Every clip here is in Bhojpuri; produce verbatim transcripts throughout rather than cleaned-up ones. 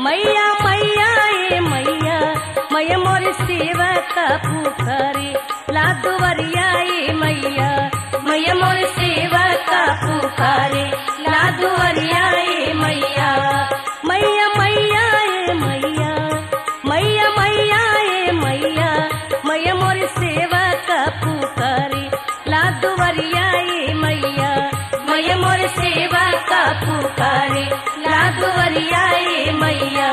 मैया मैया ए मैया मैया मोर सेवा का पुकारे ला दुवरिया ए मैया मैया मोर सेवा का पुकारे ला दुवरिया ए मैया मैया मैया ए मैया मैया मैया ए मैया मैया मोर सेवा का पुकारे ला दुवरिया ए मैया मैया मोर सेवा का पुकारे ला दुवरिया ए मैया।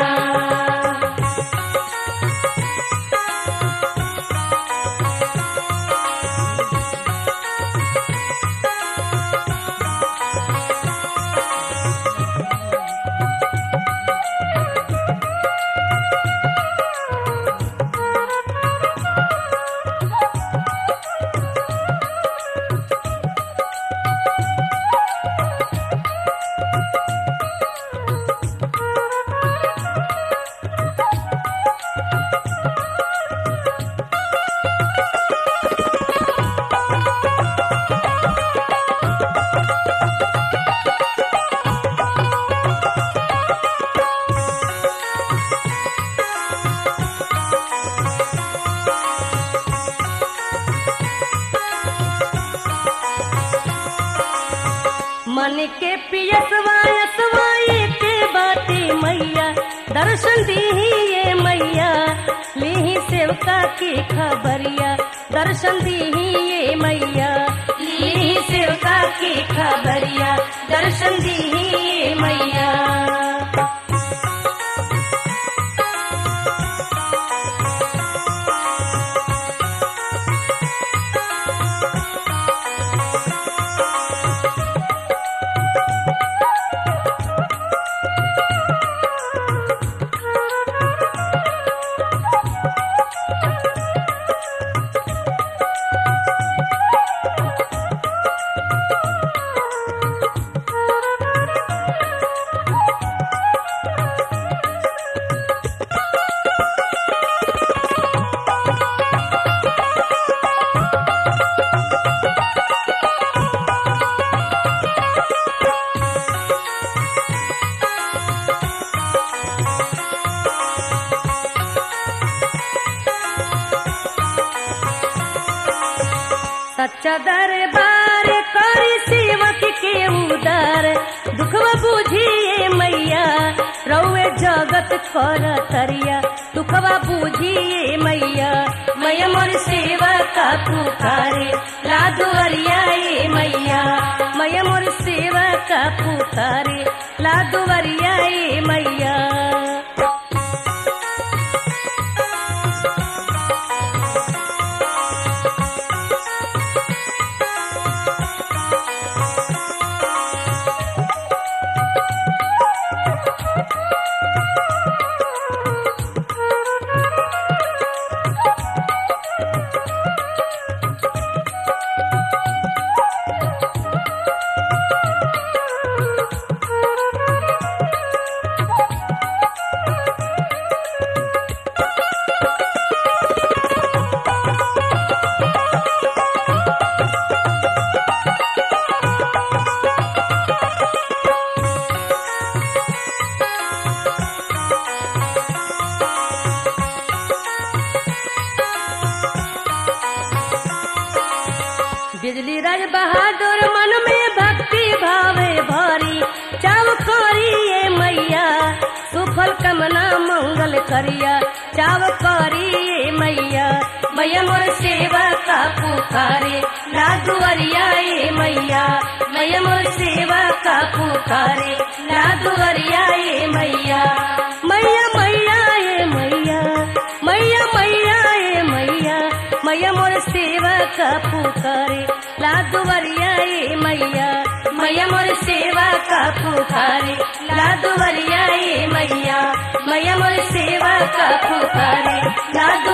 मन के पियसवा यसवाए के बाटे मैया दर्शन दीही ये मैया लीही सेवका की खबरिया दर्शन दीही ये मैया लीही सेवका की खबरिया दर्शन दीही ये मैया। सच्चा दरबार करी सेवक के उदार दुखवा बुझिए मैया रउए जगत कर तरिया दुखवा बुझिए मैया मैया मोर सेवा का पुकारे ला दुवरिया ए मैया मैया मोर सेवा का पुकारे ला दुवरिया ए मैया। बिजली राज बहादुर मन में भक्ति भावे भारी चाव करी ये मैया सुफल कमना मंगल करिया चाव करी ये मैया मैया मोर सेवा का पुकारे ला दुवरिया ए मैया मैया मोर सेवा का पुकारे ला दुवरिया ए मैया मैया मैया ए मैया मैया मैया ए मैया मैया मोर सेवा का पुकारे ला दुवरिया ए मैया मैया मोर सेवा का पुकारे ला दुवरिया ए मैया मैया मोर सेवा का पुकारे ला